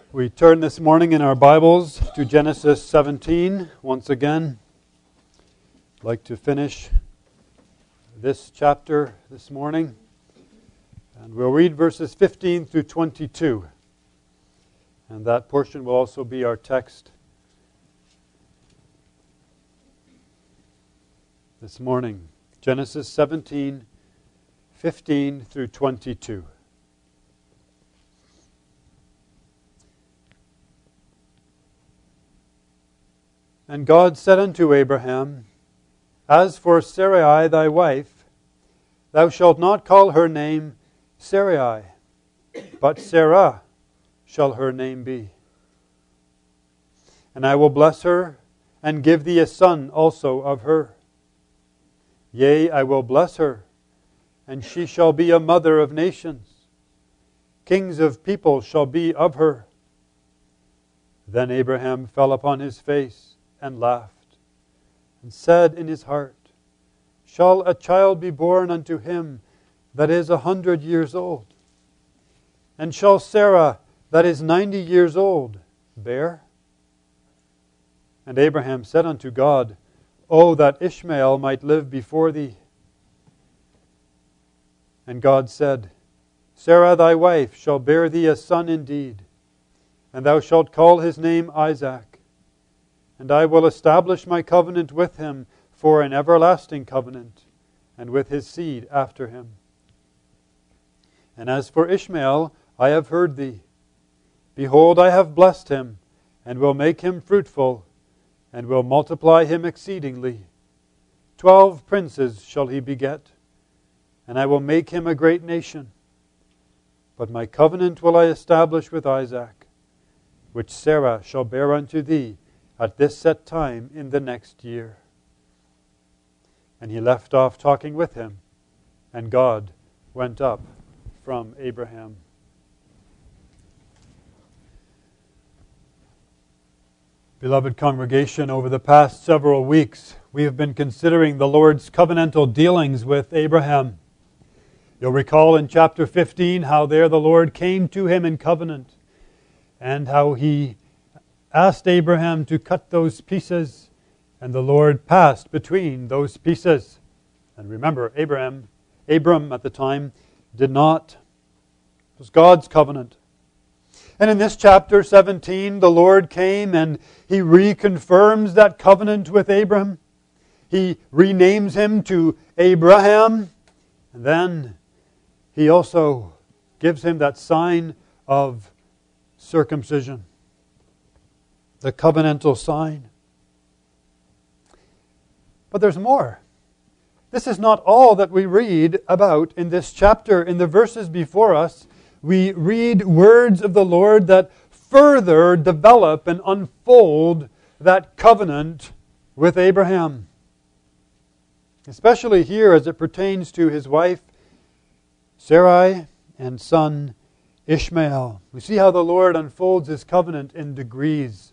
We turn this morning in our Bibles to Genesis 17 once again. I'd like to finish this chapter this morning. And we'll read verses 15 through 22. And that portion will also be our text this morning. Genesis 17, 15 through 22. And God said unto Abraham, As for Sarai thy wife, thou shalt not call her name Sarai, but Sarah shall her name be. And I will bless her, and give thee a son also of her. Yea, I will bless her, and she shall be a mother of nations. Kings of people shall be of her. Then Abraham fell upon his face, and laughed, and said in his heart, Shall a child be born unto him that is 100 years old? And shall Sarah that is 90 years old bear? And Abraham said unto God, O that Ishmael might live before thee. And God said, Sarah thy wife shall bear thee a son indeed, and thou shalt call his name Isaac. And I will establish my covenant with him for an everlasting covenant, and with his seed after him. And as for Ishmael, I have heard thee. Behold, I have blessed him, and will make him fruitful, and will multiply him exceedingly. 12 princes shall he beget, and I will make him a great nation. But my covenant will I establish with Isaac, which Sarah shall bear unto thee at this set time in the next year. And he left off talking with him, and God went up from Abraham. Beloved congregation, over the past several weeks, we have been considering the Lord's covenantal dealings with Abraham. You'll recall in chapter 15 how there the Lord came to him in covenant, and how he asked Abraham to cut those pieces, and the Lord passed between those pieces. And remember, Abram at the time did not. It was God's covenant. And in this chapter 17, the Lord came and He reconfirms that covenant with Abram. He renames him to Abraham. And then He also gives him that sign of circumcision. The covenantal sign. But there's more. This is not all that we read about in this chapter. In the verses before us, we read words of the Lord that further develop and unfold that covenant with Abraham. Especially here as it pertains to his wife Sarai and son Ishmael. We see how the Lord unfolds His covenant in degrees.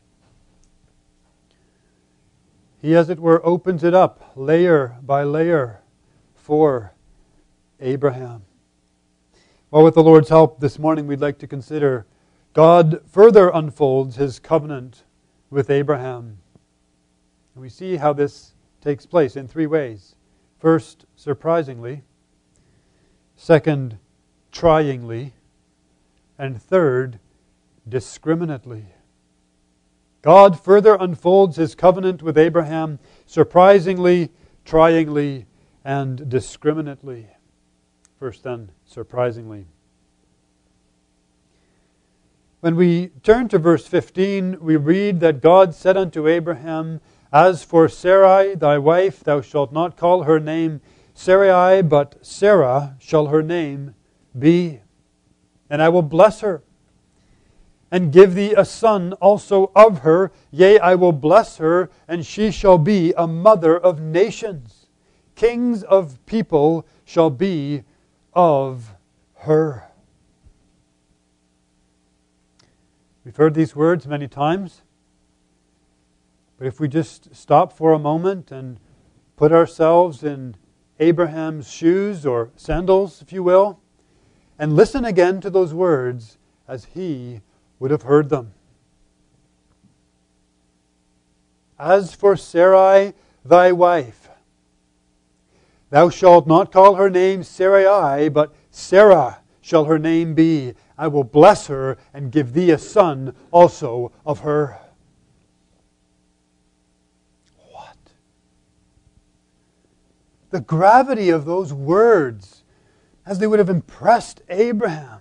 He, as it were, opens it up layer by layer for Abraham. Well, with the Lord's help this morning, we'd like to consider God further unfolds His covenant with Abraham. And we see how this takes place in 3 ways. First, surprisingly. Second, tryingly. And third, discriminately. God further unfolds His covenant with Abraham surprisingly, tryingly, and discriminately. First then, surprisingly. When we turn to verse 15, we read that God said unto Abraham, As for Sarai thy wife, thou shalt not call her name Sarai, but Sarah shall her name be. And I will bless her, and give thee a son also of her. Yea, I will bless her, and she shall be a mother of nations. Kings of people shall be of her. We've heard these words many times. But if we just stop for a moment and put ourselves in Abraham's shoes, or sandals, if you will, and listen again to those words as he would have heard them. As for Sarai, thy wife, thou shalt not call her name Sarai, but Sarah shall her name be. I will bless her and give thee a son also of her. What? The gravity of those words, as they would have impressed Abraham,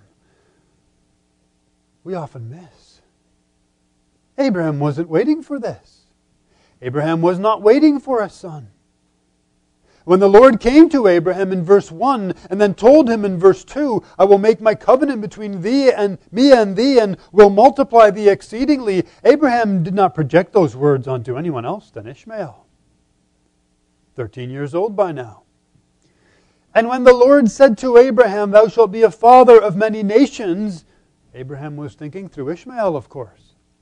we often miss. Abraham wasn't waiting for this. Abraham was not waiting for a son. When the Lord came to Abraham in verse 1 and then told him in verse 2, I will make my covenant between thee and me and thee and will multiply thee exceedingly, Abraham did not project those words onto anyone else than Ishmael. 13 years old by now. And when the Lord said to Abraham, thou shalt be a father of many nations, Abraham was thinking through Ishmael, of course.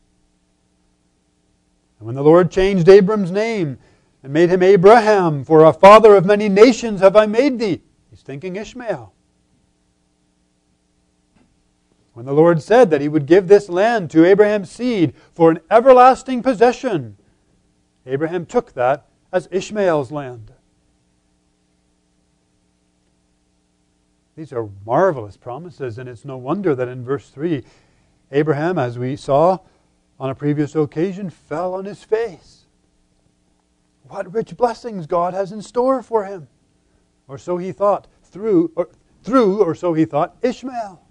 And when the Lord changed Abram's name and made him Abraham, for a father of many nations have I made thee, he's thinking Ishmael. When the Lord said that He would give this land to Abraham's seed for an everlasting possession, Abraham took that as Ishmael's land. These are marvelous promises, and it's no wonder that in verse 3, Abraham, as we saw on a previous occasion, fell on his face. What rich blessings God has in store for him. Or so he thought, through so he thought, Ishmael.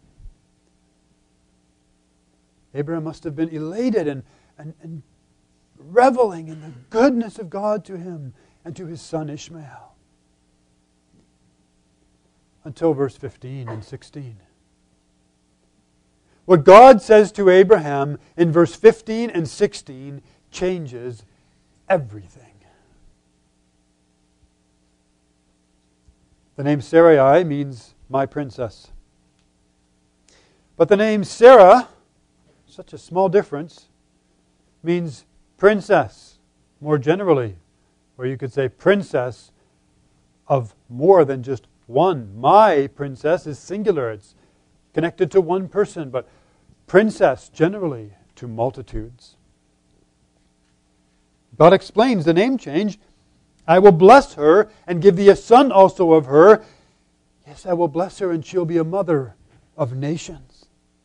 Abraham must have been elated and reveling in the goodness of God to him and to his son Ishmael. Until verse 15 and 16. What God says to Abraham in verse 15 and 16 changes everything. The name Sarai means my princess. But the name Sarah, such a small difference, means princess more generally. Or you could say princess of more than just one. My princess is singular. It's connected to one person, but princess generally to multitudes. God explains the name change. I will bless her and give thee a son also of her. Yes, I will bless her and she'll be a mother of nations.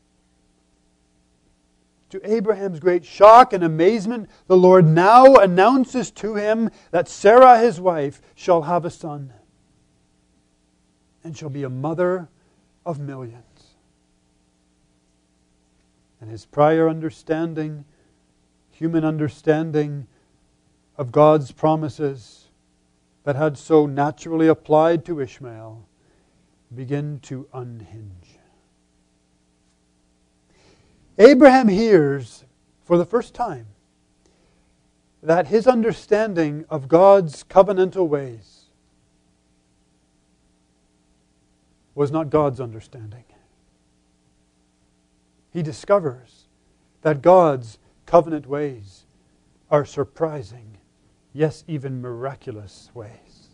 To Abraham's great shock and amazement, the Lord now announces to him that Sarah, his wife, shall have a son and shall be a mother of millions. And his prior understanding, human understanding of God's promises that had so naturally applied to Ishmael, begin to unhinge. Abraham hears for the first time that his understanding of God's covenantal ways was not God's understanding. He discovers that God's covenant ways are surprising, yes, even miraculous ways.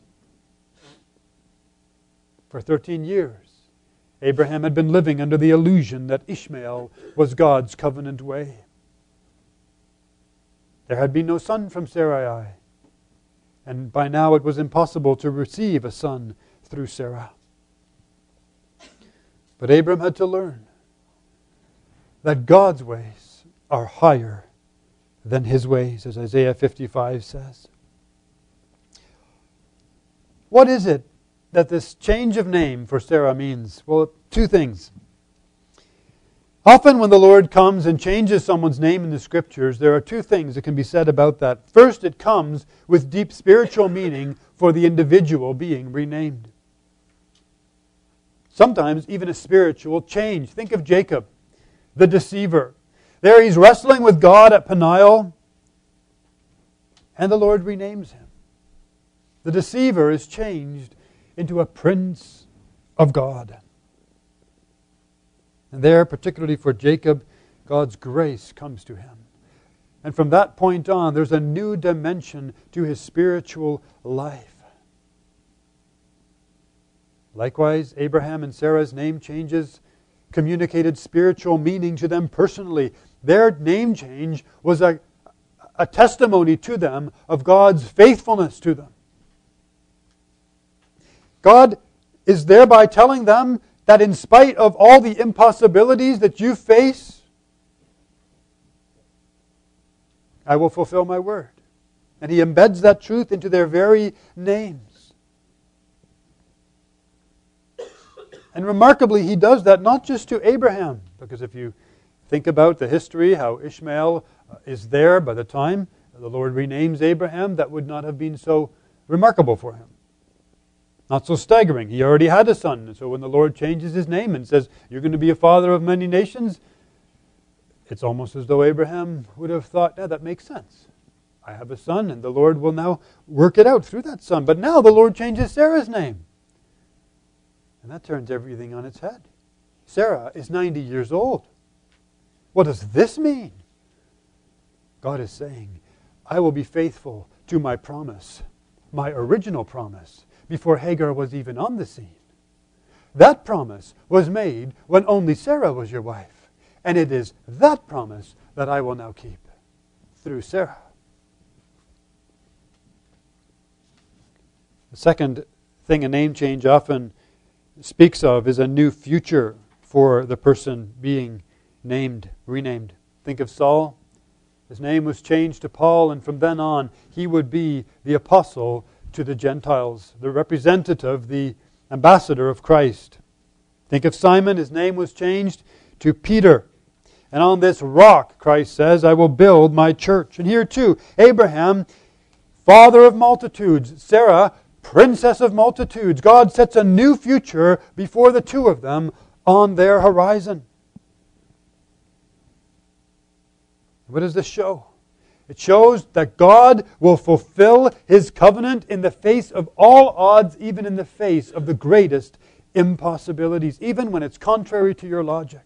For 13 years, Abraham had been living under the illusion that Ishmael was God's covenant way. There had been no son from Sarai, and by now it was impossible to receive a son through Sarah. But Abraham had to learn that God's ways are higher than His ways, as Isaiah 55 says. What is it that this change of name for Sarah means? Well, two things. Often when the Lord comes and changes someone's name in the Scriptures, there are two things that can be said about that. First, it comes with deep spiritual meaning for the individual being renamed. Sometimes even a spiritual change. Think of Jacob, the deceiver. There he's wrestling with God at Peniel, and the Lord renames him. The deceiver is changed into a prince of God. And there, particularly for Jacob, God's grace comes to him. And from that point on, there's a new dimension to his spiritual life. Likewise, Abraham and Sarah's name changes communicated spiritual meaning to them personally. Their name change was a testimony to them of God's faithfulness to them. God is thereby telling them that in spite of all the impossibilities that you face, I will fulfill my word. And He embeds that truth into their very names. And remarkably, He does that not just to Abraham, because if you think about the history, how Ishmael is there by the time the Lord renames Abraham, that would not have been so remarkable for him. Not so staggering. He already had a son. And so when the Lord changes his name and says, you're going to be a father of many nations, it's almost as though Abraham would have thought, yeah, that makes sense. I have a son, and the Lord will now work it out through that son. But now the Lord changes Sarah's name. And that turns everything on its head. Sarah is 90 years old. What does this mean? God is saying, I will be faithful to my promise, my original promise, before Hagar was even on the scene. That promise was made when only Sarah was your wife. And it is that promise that I will now keep through Sarah. The second thing a name change often speaks of is a new future for the person being renamed. Think of Saul. His name was changed to Paul, and from then on, he would be the apostle to the Gentiles, the representative, the ambassador of Christ. Think of Simon. His name was changed to Peter. And on this rock, Christ says, I will build my church. And here too, Abraham, father of multitudes, Sarah, princess of multitudes. God sets a new future before the two of them on their horizon. What does this show? It shows that God will fulfill His covenant in the face of all odds, even in the face of the greatest impossibilities, even when it's contrary to your logic.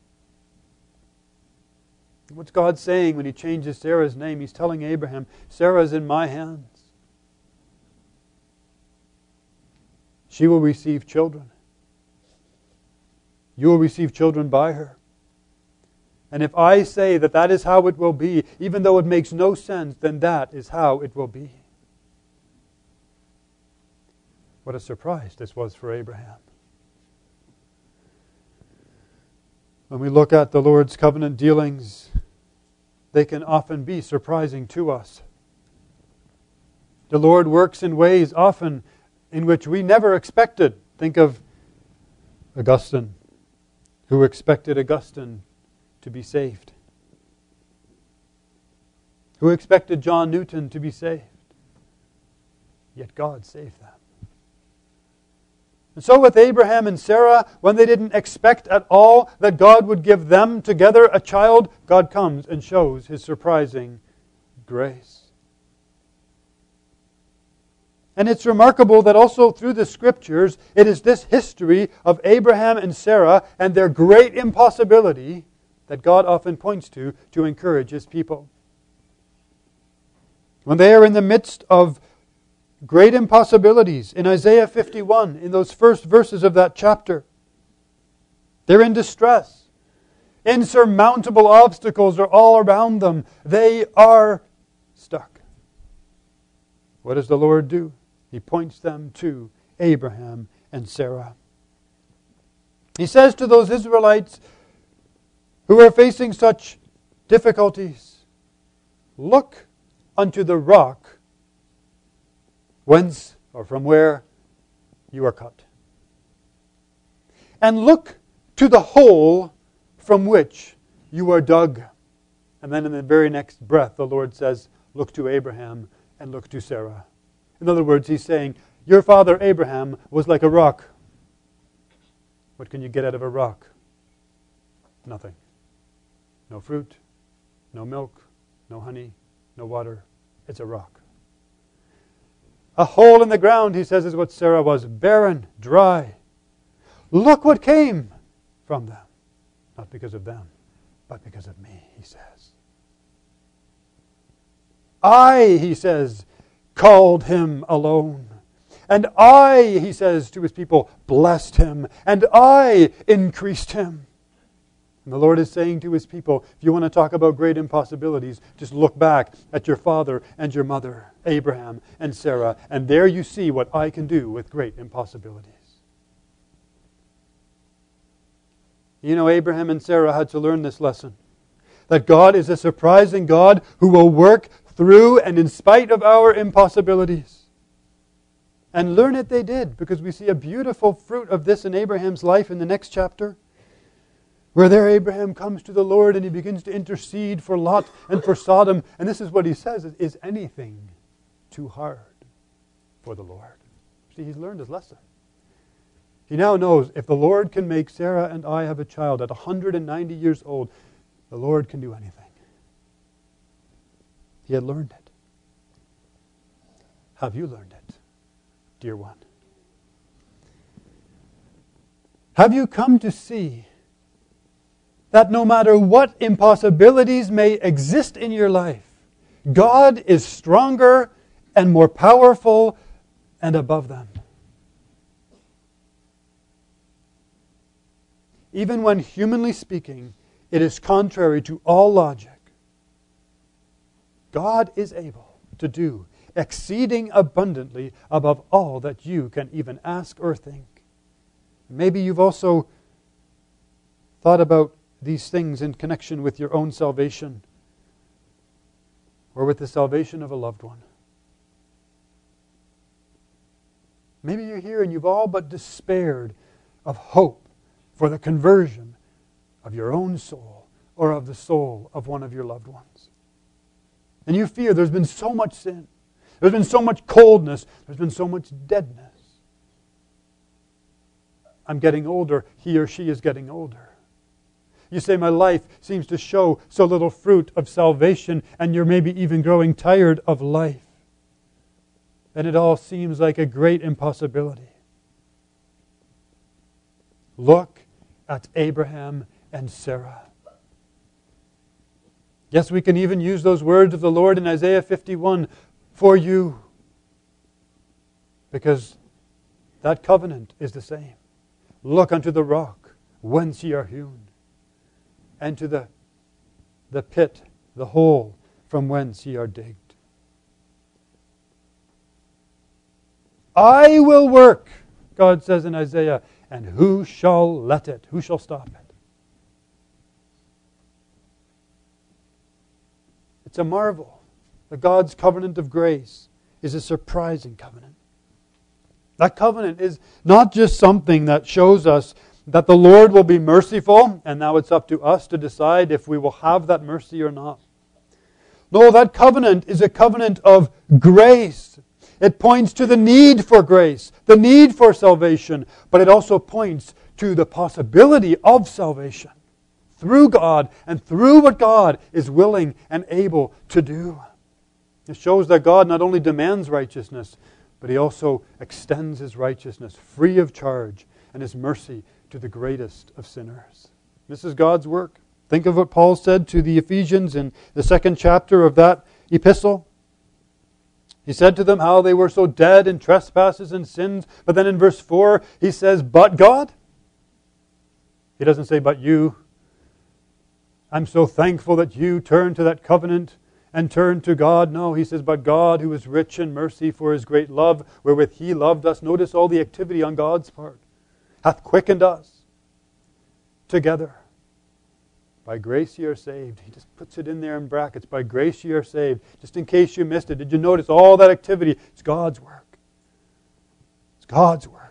What's God saying when He changes Sarah's name? He's telling Abraham, Sarah's in my hands. She will receive children. You will receive children by her. And if I say that that is how it will be, even though it makes no sense, then that is how it will be. What a surprise this was for Abraham. When we look at the Lord's covenant dealings, they can often be surprising to us. The Lord works in ways often in which we never expected. Think of Augustine, who expected Augustine to be saved. Who expected John Newton to be saved? Yet God saved them. And so with Abraham and Sarah, when they didn't expect at all that God would give them together a child, God comes and shows His surprising grace. And it's remarkable that also through the Scriptures, it is this history of Abraham and Sarah and their great impossibility that God often points to encourage His people. When they are in the midst of great impossibilities, in Isaiah 51, in those first verses of that chapter, they're in distress. Insurmountable obstacles are all around them. They are stuck. What does the Lord do? He points them to Abraham and Sarah. He says to those Israelites who are facing such difficulties, look unto the rock whence or from where you are cut. And look to the hole from which you are dug. And then in the very next breath, the Lord says, look to Abraham and look to Sarah. In other words, He's saying, your father Abraham was like a rock. What can you get out of a rock? Nothing. No fruit, no milk, no honey, no water. It's a rock. A hole in the ground, He says, is what Sarah was. Barren, dry. Look what came from them. Not because of them, but because of me, He says. I, He says, called him alone. And I, He says to His people, blessed him. And I increased him. And the Lord is saying to His people, if you want to talk about great impossibilities, just look back at your father and your mother, Abraham and Sarah, and there you see what I can do with great impossibilities. You know, Abraham and Sarah had to learn this lesson, that God is a surprising God who will work through and in spite of our impossibilities. And learn it they did, because we see a beautiful fruit of this in Abraham's life in the next chapter, where there Abraham comes to the Lord and he begins to intercede for Lot and for Sodom. And this is what he says, is anything too hard for the Lord? See, he's learned his lesson. He now knows if the Lord can make Sarah and I have a child at 190 years old, the Lord can do anything. He had learned it. Have you learned it, dear one? Have you come to see that no matter what impossibilities may exist in your life, God is stronger and more powerful and above them? Even when, humanly speaking, it is contrary to all logic, God is able to do exceeding abundantly above all that you can even ask or think. Maybe you've also thought about these things in connection with your own salvation or with the salvation of a loved one. Maybe you're here and you've all but despaired of hope for the conversion of your own soul or of the soul of one of your loved ones. And you fear there's been so much sin. There's been so much coldness. There's been so much deadness. I'm getting older. He or she is getting older. You say, my life seems to show so little fruit of salvation, and you're maybe even growing tired of life. And it all seems like a great impossibility. Look at Abraham and Sarah. Yes, we can even use those words of the Lord in Isaiah 51, for you. Because that covenant is the same. Look unto the rock whence ye are hewn, and to the pit, the hole from whence ye are digged. I will work, God says in Isaiah, and who shall let it? Who shall stop it? It's a marvel that God's covenant of grace is a surprising covenant. That covenant is not just something that shows us that the Lord will be merciful, and now it's up to us to decide if we will have that mercy or not. No, that covenant is a covenant of grace. It points to the need for grace, the need for salvation, but it also points to the possibility of salvation through God and through what God is willing and able to do. It shows that God not only demands righteousness, but He also extends His righteousness free of charge and His mercy to the greatest of sinners. This is God's work. Think of what Paul said to the Ephesians in the 2nd chapter of that epistle. He said to them how they were so dead in trespasses and sins. But then in verse 4, he says, but God. He doesn't say, but you. I'm so thankful that you turned to that covenant and turned to God. No, he says, but God, who is rich in mercy for His great love, wherewith He loved us. Notice all the activity on God's part. Hath quickened us together. By grace ye are saved. He just puts it in there in brackets. By grace ye are saved. Just in case you missed it. Did you notice all that activity? It's God's work. It's God's work.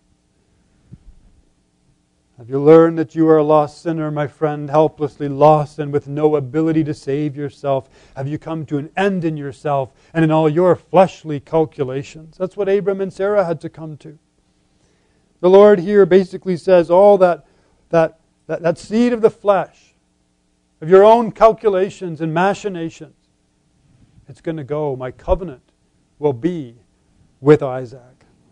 Have you learned that you are a lost sinner, my friend, helplessly lost and with no ability to save yourself? Have you come to an end in yourself and in all your fleshly calculations? That's what Abram and Sarah had to come to. The Lord here basically says all that seed of the flesh, of your own calculations and machinations, it's going to go. My covenant will be with Isaac.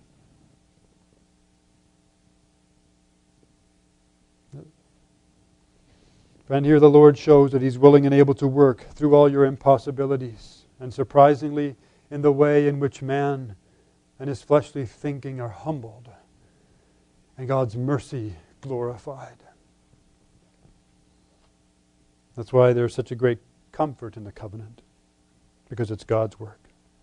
Friend, here the Lord shows that He's willing and able to work through all your impossibilities, and surprisingly in the way in which man and his fleshly thinking are humbled and God's mercy glorified. That's why there's such a great comfort in the covenant, because it's God's work.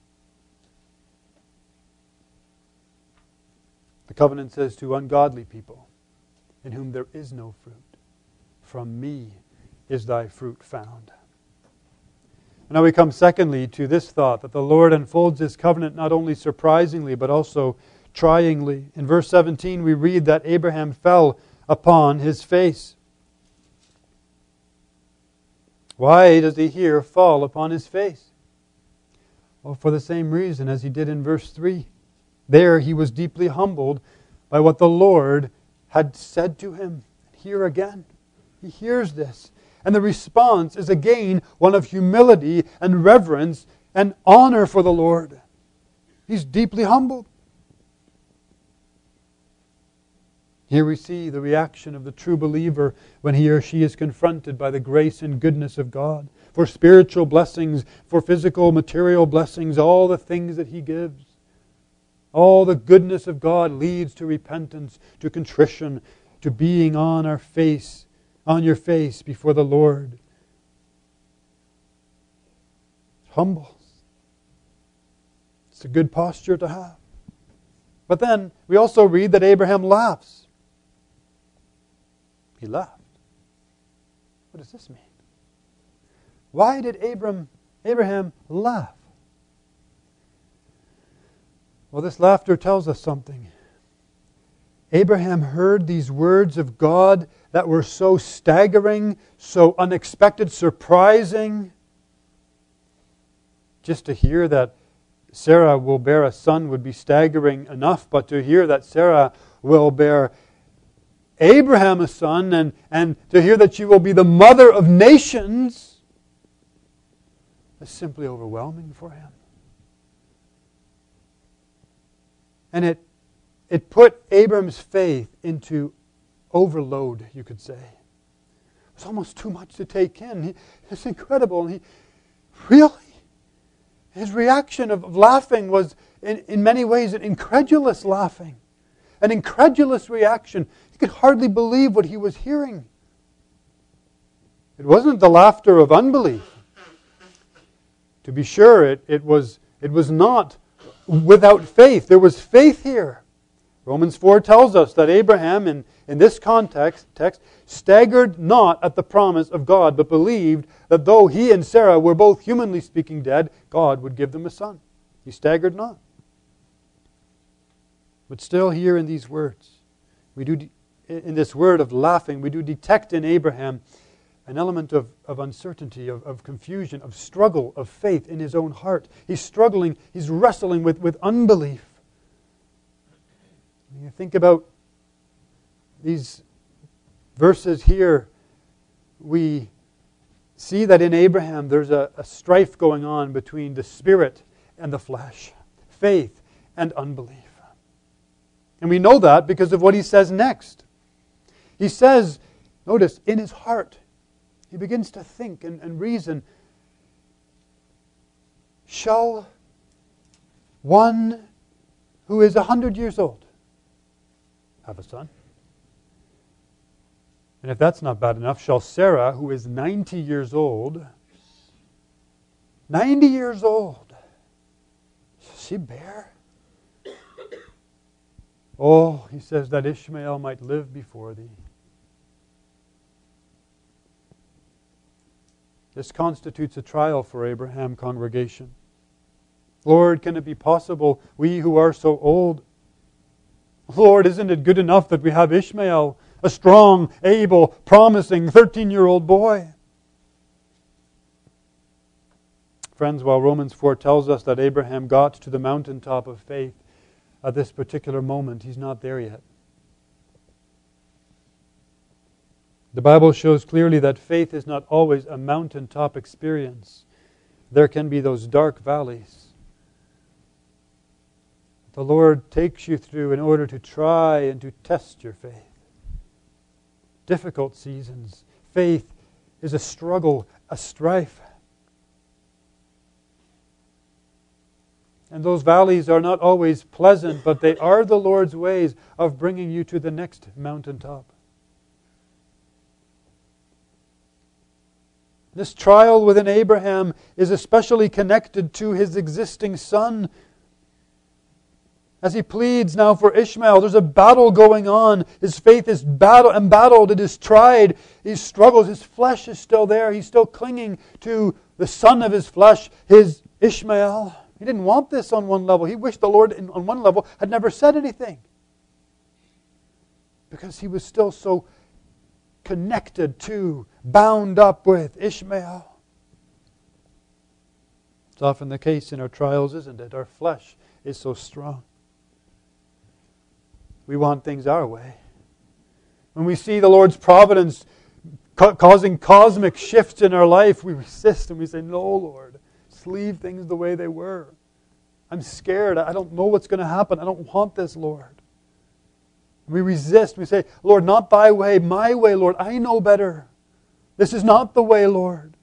The covenant says to ungodly people, in whom there is no fruit, from me is thy fruit found. And now we come secondly to this thought, that the Lord unfolds His covenant not only surprisingly, but also tryingly. In verse 17 we read that Abraham fell upon his face. Why does he here fall upon his face? Well, for the same reason as he did in verse 3. There he was deeply humbled by what the Lord had said to him. Here again, he hears this. And the response is again one of humility and reverence and honor for the Lord. He's deeply humbled. Here we see the reaction of the true believer when he or she is confronted by the grace and goodness of God. For spiritual blessings, for physical, material blessings, all the things that He gives. All the goodness of God leads to repentance, to contrition, to being on your face before the Lord. Humble. It's a good posture to have. But then we also read that Abraham laughs. He laughed. What does this mean? Why did Abraham laugh? Well, this laughter tells us something. Abraham heard these words of God that were so staggering, so unexpected, surprising. Just to hear that Sarah will bear a son would be staggering enough, but to hear that Sarah will bear Abraham a son, and to hear that she will be the mother of nations, is simply overwhelming for him. And it put Abram's faith into overload, you could say. It was almost too much to take in. It's incredible. Really? His reaction of laughing was, in many ways, an incredulous laughing. An incredulous reaction. He could hardly believe what he was hearing. It wasn't the laughter of unbelief. To be sure, it was not without faith. There was faith here. Romans 4 tells us that Abraham, in this text, staggered not at the promise of God, but believed that though he and Sarah were both humanly speaking dead, God would give them a son. He staggered not. But still here in these words, in this word of laughing, we do detect in Abraham an element of uncertainty, of confusion, of struggle, of faith in his own heart. He's struggling, he's wrestling with unbelief. When you think about these verses here, we see that in Abraham there's a strife going on between the spirit and the flesh, faith and unbelief. And we know that because of what he says next. He says, notice, in his heart, he begins to think and reason, shall one who is 100 years old have a son? And if that's not bad enough, shall Sarah, who is 90 years old, 90 years old, shall she bear? Oh, he says, that Ishmael might live before thee. This constitutes a trial for Abraham, congregation. Lord, can it be possible, we who are so old? Lord, isn't it good enough that we have Ishmael, a strong, able, promising 13-year-old boy? Friends, while Romans 4 tells us that Abraham got to the mountaintop of faith, at this particular moment, he's not there yet. The Bible shows clearly that faith is not always a mountaintop experience. There can be those dark valleys the Lord takes you through in order to try and to test your faith. Difficult seasons. Faith is a struggle, a strife. And those valleys are not always pleasant, but they are the Lord's ways of bringing you to the next mountaintop. This trial within Abraham is especially connected to his existing son. As he pleads now for Ishmael, there's a battle going on. His faith is embattled, it is tried. He struggles, his flesh is still there. He's still clinging to the son of his flesh, his Ishmael. He didn't want this on one level. He wished the Lord on one level had never said anything. Because he was still so connected to, bound up with Ishmael. It's often the case in our trials, isn't it? Our flesh is so strong. We want things our way. When we see the Lord's providence causing cosmic shifts in our life, we resist and we say, no, Lord, just leave things the way they were. I'm scared. I don't know what's going to happen. I don't want this, Lord. We resist. We say, Lord, not thy way, my way, Lord. I know better. This is not the way, Lord.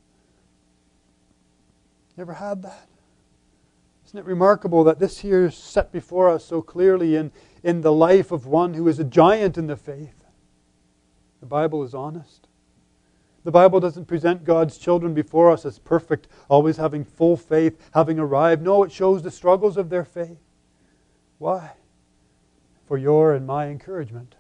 You ever had that? Isn't it remarkable that this here is set before us so clearly in the life of one who is a giant in the faith? The Bible is honest. The Bible doesn't present God's children before us as perfect, always having full faith, having arrived. No, it shows the struggles of their faith. Why? For your and my encouragement.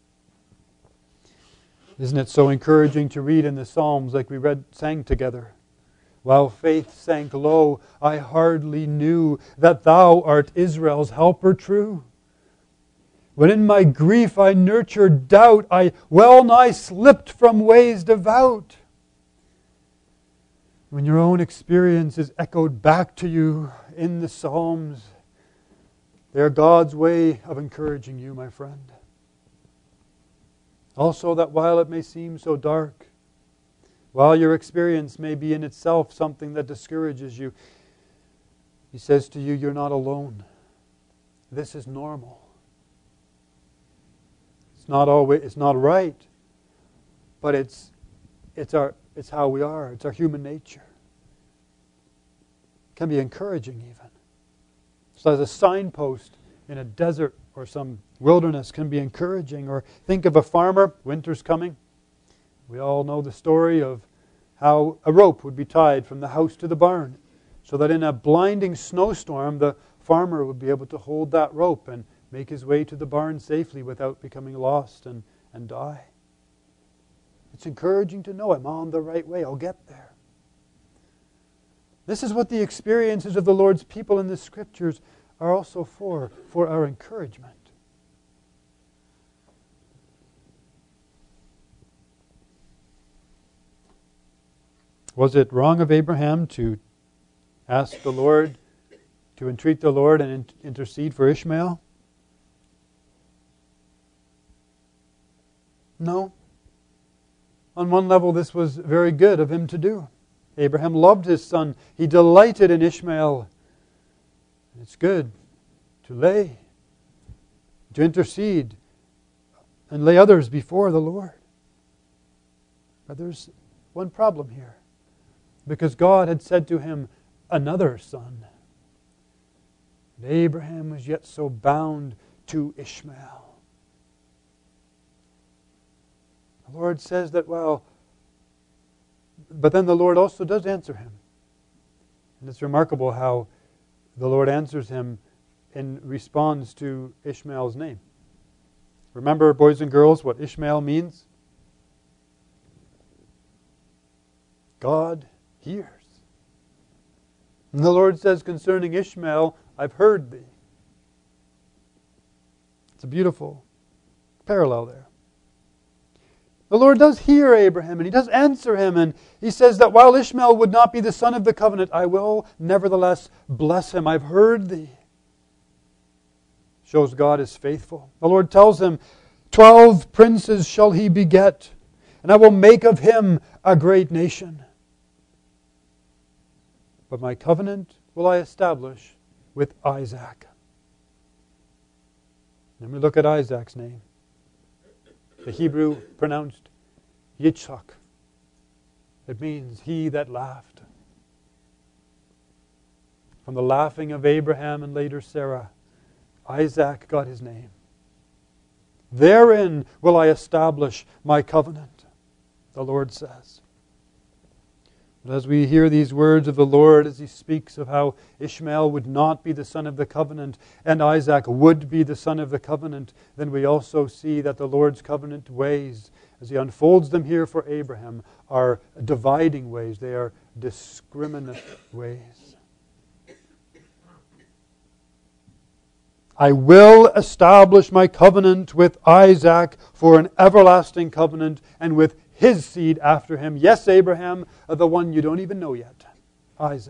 Isn't it so encouraging to read in the Psalms like we sang together? While faith sank low, I hardly knew that thou art Israel's helper true. When in my grief I nurtured doubt, I well nigh slipped from ways devout. When your own experience is echoed back to you in the Psalms, they are God's way of encouraging you, my friend. Also that while it may seem so dark, while your experience may be in itself something that discourages you, He says to you, you're not alone. This is normal. It's not right, but it's how we are. It's our human nature. It can be encouraging even. So as a signpost in a desert or some wilderness can be encouraging. Or think of a farmer, winter's coming. We all know the story of how a rope would be tied from the house to the barn, so that in a blinding snowstorm the farmer would be able to hold that rope and make his way to the barn safely without becoming lost and die. It's encouraging to know I'm on the right way. I'll get there. This is what the experiences of the Lord's people in the Scriptures are also for our encouragement. Was it wrong of Abraham to ask the Lord, to entreat the Lord and intercede for Ishmael? No. On one level, this was very good of him to do. Abraham loved his son. He delighted in Ishmael. It's good to intercede, and lay others before the Lord. But there's one problem here. Because God had said to him, another son. And Abraham was yet so bound to Ishmael. The Lord says that, but then the Lord also does answer him. And it's remarkable how the Lord answers him in response to Ishmael's name. Remember, boys and girls, what Ishmael means? God hears. And the Lord says concerning Ishmael, I've heard thee. It's a beautiful parallel there. The Lord does hear Abraham, and He does answer him, and He says that while Ishmael would not be the son of the covenant, I will nevertheless bless him. I've heard thee. Shows God is faithful. The Lord tells him, 12 princes shall he beget, and I will make of him a great nation. But my covenant will I establish with Isaac. Then we look at Isaac's name. The Hebrew pronounced Yitzchak. It means he that laughed. From the laughing of Abraham and later Sarah, Isaac got his name. Therein will I establish my covenant, the Lord says. But as we hear these words of the Lord, as He speaks of how Ishmael would not be the son of the covenant and Isaac would be the son of the covenant, then we also see that the Lord's covenant ways, as He unfolds them here for Abraham, are dividing ways. They are discriminate ways. I will establish my covenant with Isaac for an everlasting covenant, and with his seed after him. Yes, Abraham, the one you don't even know yet, Isaac.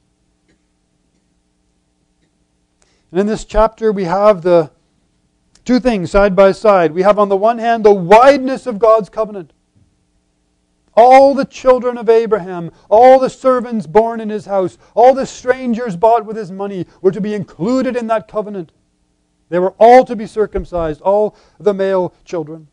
And in this chapter we have the two things side by side. We have on the one hand the wideness of God's covenant. All the children of Abraham, all the servants born in his house, all the strangers bought with his money were to be included in that covenant. They were all to be circumcised, all the male children.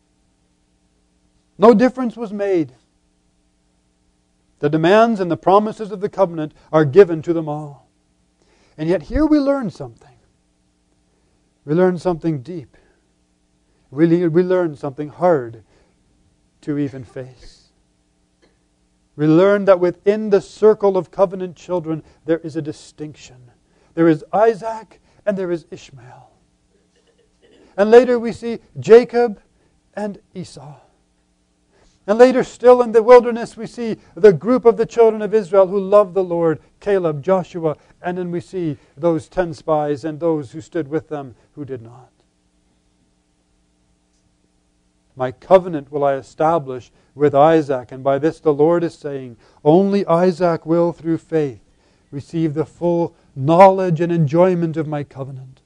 No difference was made. The demands and the promises of the covenant are given to them all. And yet here we learn something. We learn something deep. We learn something hard to even face. We learn that within the circle of covenant children there is a distinction. There is Isaac and there is Ishmael. And later we see Jacob and Esau. And later still in the wilderness we see the group of the children of Israel who loved the Lord, Caleb, Joshua, and then we see those 10 spies and those who stood with them who did not. My covenant will I establish with Isaac, and by this the Lord is saying, only Isaac will through faith receive the full knowledge and enjoyment of my covenant.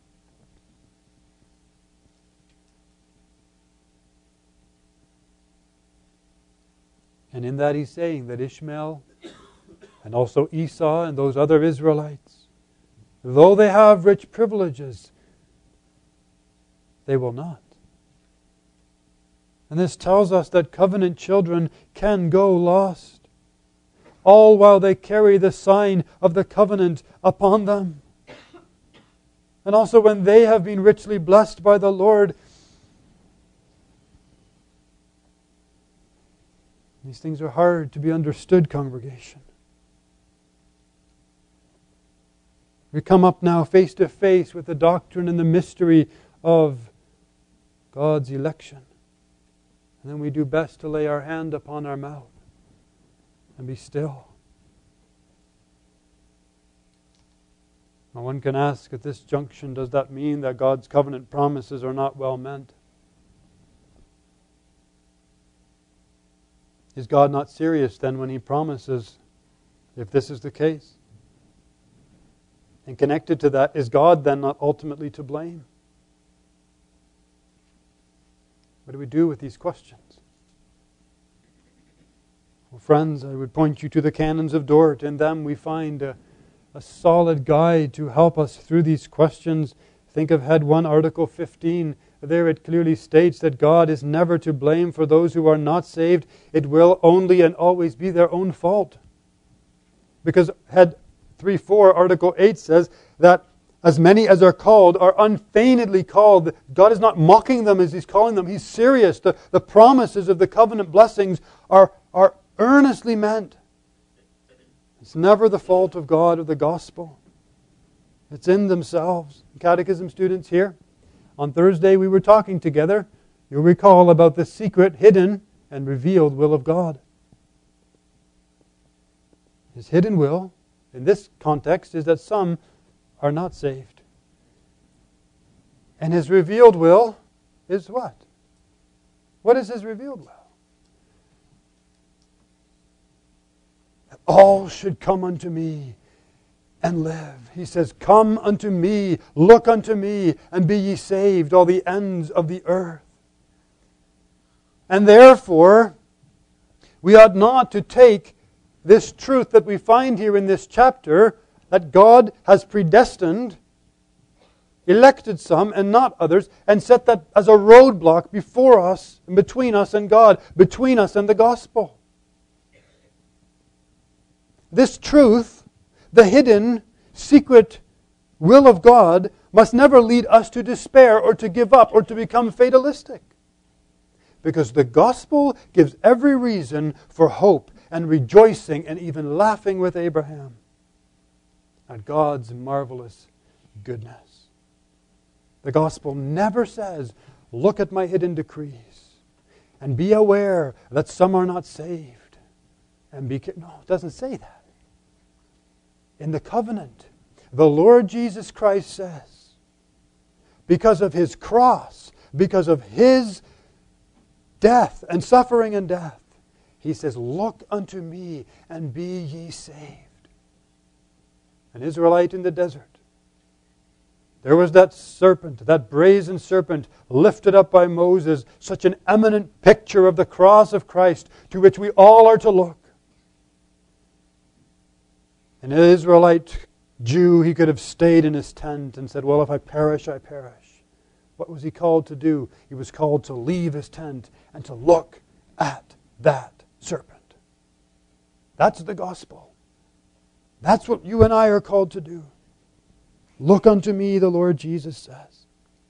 And in that He's saying that Ishmael and also Esau and those other Israelites, though they have rich privileges, they will not. And this tells us that covenant children can go lost, all while they carry the sign of the covenant upon them. And also when they have been richly blessed by the Lord, these things are hard to be understood, congregation. We come up now face to face with the doctrine and the mystery of God's election. And then we do best to lay our hand upon our mouth and be still. Now one can ask at this junction, does that mean that God's covenant promises are not well meant? Is God not serious then when He promises, if this is the case? And connected to that, is God then not ultimately to blame? What do we do with these questions? Well, friends, I would point you to the Canons of Dort. In them we find a solid guide to help us through these questions. Think of Head 1, Article 15. There it clearly states that God is never to blame for those who are not saved. It will only and always be their own fault. Because Head 3.4, Article 8 says that as many as are called are unfeignedly called. God is not mocking them as He's calling them. He's serious. The promises of the covenant blessings are earnestly meant. It's never the fault of God or the gospel. It's in themselves. Catechism students here, on Thursday we were talking together, you'll recall, about the secret, hidden, and revealed will of God. His hidden will, in this context, is that some are not saved. And His revealed will is what? What is His revealed will? That all should come unto me and live. He says, come unto me, look unto me, and be ye saved, all the ends of the earth. And therefore, we ought not to take this truth that we find here in this chapter, that God has predestined, elected some and not others, and set that as a roadblock before us, and between us and God, between us and the gospel. This truth, the hidden, secret will of God, must never lead us to despair or to give up or to become fatalistic. Because the gospel gives every reason for hope and rejoicing and even laughing with Abraham at God's marvelous goodness. The gospel never says, look at my hidden decrees and be aware that some are not saved. No, it doesn't say that. In the covenant, the Lord Jesus Christ says, because of His cross, because of His death and suffering and death, He says, look unto me and be ye saved. An Israelite in the desert. There was that serpent, that brazen serpent lifted up by Moses, such an eminent picture of the cross of Christ to which we all are to look. An Israelite Jew, he could have stayed in his tent and said, well, if I perish, I perish. What was he called to do? He was called to leave his tent and to look at that serpent. That's the gospel. That's what you and I are called to do. Look unto me, the Lord Jesus says.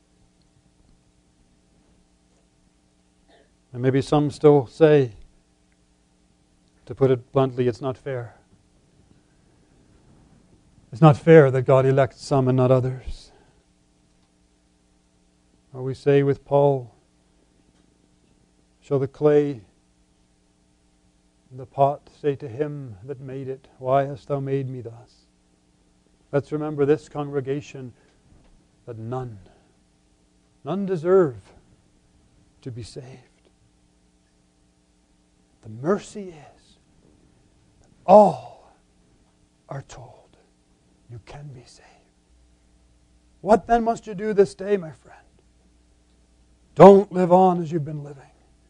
And maybe some still say, to put it bluntly, it's not fair. It's not fair that God elects some and not others. Or we say with Paul, shall the clay in the pot say to him that made it, why hast thou made me thus? Let's remember this congregation, that none deserve to be saved. The mercy is that all are told you can be saved. What then must you do this day, my friend? Don't live on as you've been living.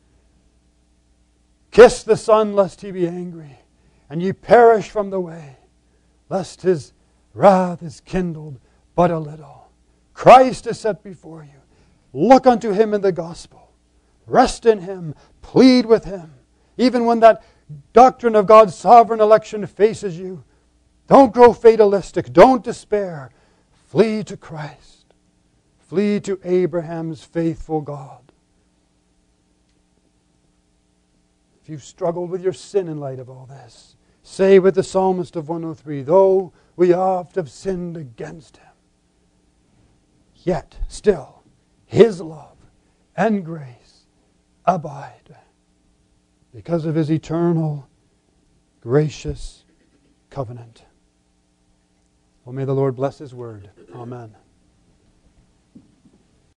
Kiss the Son, lest He be angry, and ye perish from the way, lest His wrath is kindled but a little. Christ is set before you. Look unto Him in the gospel. Rest in Him. Plead with Him. Even when that doctrine of God's sovereign election faces you, don't grow fatalistic. Don't despair. Flee to Christ. Flee to Abraham's faithful God. If you've struggled with your sin in light of all this, say with the psalmist of 103, though we oft have sinned against Him, yet still His love and grace abide because of His eternal, gracious covenant. Well, may the Lord bless His word. Amen.